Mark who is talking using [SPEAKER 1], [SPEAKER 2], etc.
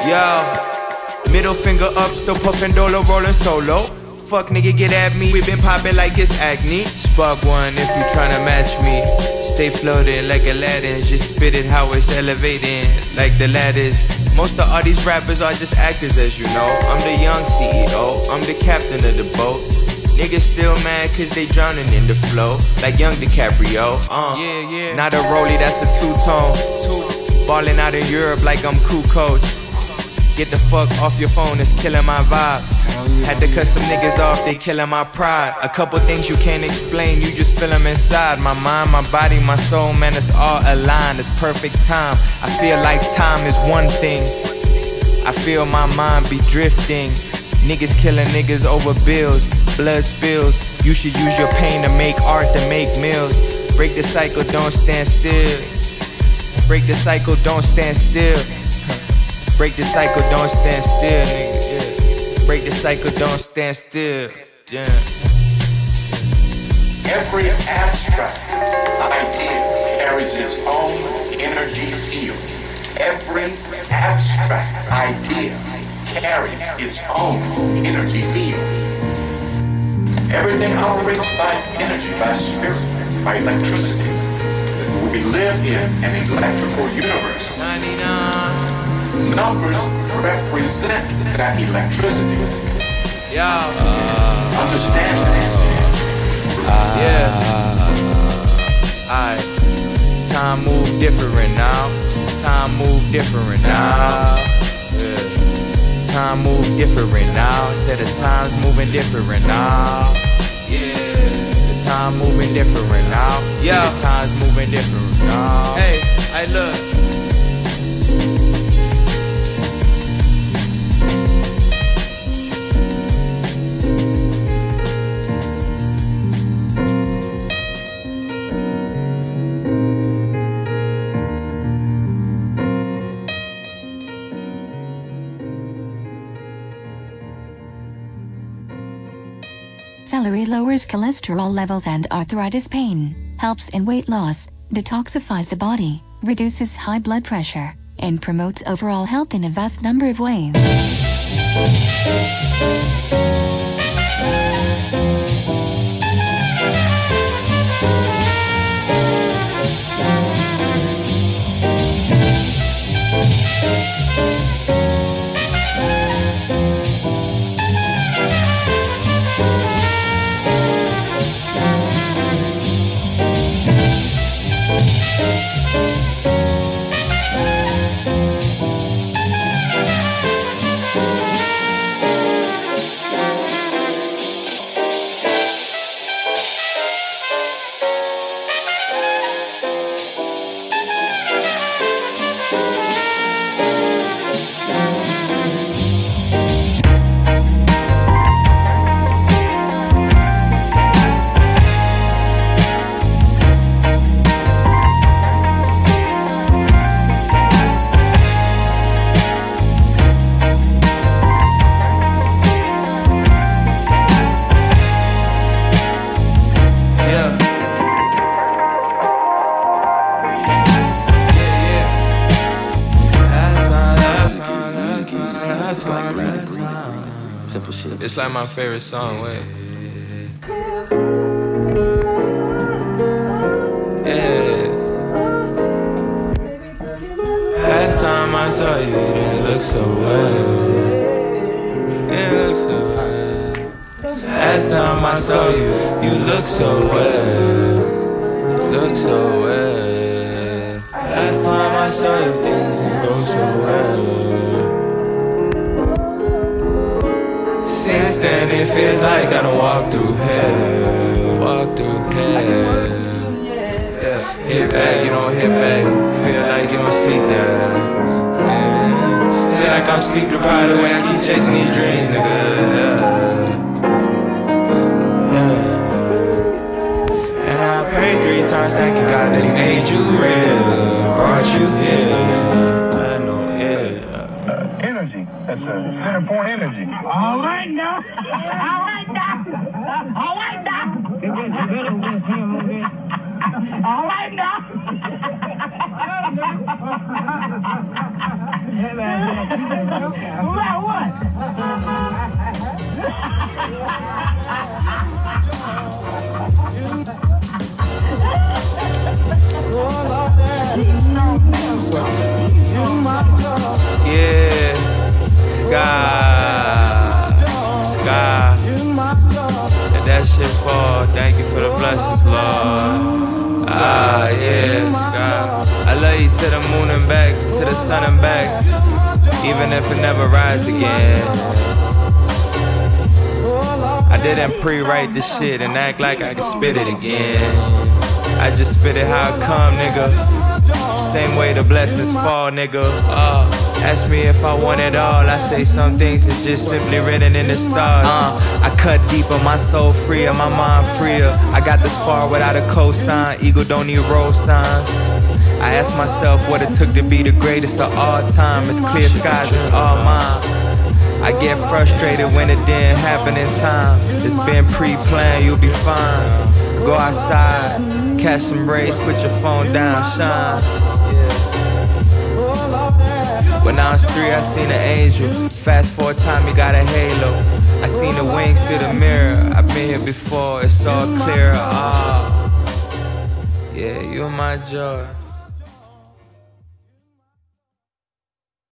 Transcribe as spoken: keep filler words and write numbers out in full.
[SPEAKER 1] Yo, middle finger up, still puffin' dolo, rollin' solo. Fuck nigga, get at me, we been poppin' like it's acne. Spark one if you tryna match me. Stay floating like Aladdin, just spit it how it's elevating, like the ladders. Most of all these rappers are just actors, as you know. I'm the young C E O, I'm the captain of the boat. Niggas still mad cause they drowning in the flow, like young DiCaprio. Uh, yeah, yeah. Not a rollie, that's a two-tone. Two. Ballin' out in Europe like I'm cool coach. Get the fuck off your phone, it's killing my vibe. Had to cut some niggas off, they killing my pride. A couple things you can't explain, you just feel them inside. My mind, my body, my soul, man, it's all aligned. It's perfect time. I feel like time is one thing. I feel my mind be drifting. Niggas killing niggas over bills, blood spills. You should use your pain to make art, to make meals. Break the cycle, don't stand still. Break the cycle, don't stand still. Break the cycle, don't stand still, nigga, yeah. Break the cycle, don't stand still, yeah.
[SPEAKER 2] Every abstract idea carries its own energy field. Every abstract idea carries its own energy field. Everything operates by energy, by spirit, by electricity. We live in an electrical universe.
[SPEAKER 1] ninety-nine
[SPEAKER 2] Numbers represent that electricity.
[SPEAKER 1] Yeah. Uh,
[SPEAKER 2] Understand that?
[SPEAKER 1] Uh, yeah. Alright. Time move different now. Time move different now. Yeah. Time move different now. Said the time's moving different now. Yeah. The time moving different now. Yeah. The time's moving different now. Hey, I look.
[SPEAKER 3] Celery lowers cholesterol levels and arthritis pain, helps in weight loss, detoxifies the body, reduces high blood pressure, and promotes overall health in a vast number of ways. It's like my favorite song, wait. Yeah. Last time I saw you, you didn't look so well. You didn't look so well. Last time I saw you, you look so well. You look so well. Last time I saw you, things didn't go so well. Since then it feels like I done walk through hell. Walk through hell. Yeah. Hit back, you don't hit back. Feel like you don't sleep there. Yeah. Feel like I'm sleep deprived the way I keep chasing these dreams, nigga. Yeah. Yeah. And I prayed three times thanking God that he made you real, brought you here. I know, yeah.
[SPEAKER 4] Energy. That's a center point energy.
[SPEAKER 5] All right now. All right now. All right now. All right now. About what?
[SPEAKER 1] Yeah, Sky, Sky. Let that shit fall. Thank you for the blessings, Lord. Ah, yeah, Sky. I love you to the moon and back, to the sun and back, even if it never rise again. I didn't pre-write this shit and act like I could spit it again. I just spit it how it come, nigga. Same way the blessings fall, nigga. Uh, ask me if I want it all. I say some things is just simply written in the stars. Uh, I cut deeper, my soul freer, my mind freer. I got this far without a cosign. Eagle don't need road signs. I asked myself what it took to be the greatest of all time. It's clear skies, it's all mine. I get frustrated when it didn't happen in time. It's been pre-planned, you'll be fine. Go outside, catch some rays, put your phone down, shine. When I was three, I seen an angel. Fast forward time, you got a halo. I seen the wings through the mirror. I've been here before, it's all clear. Ah, yeah, you're my joy.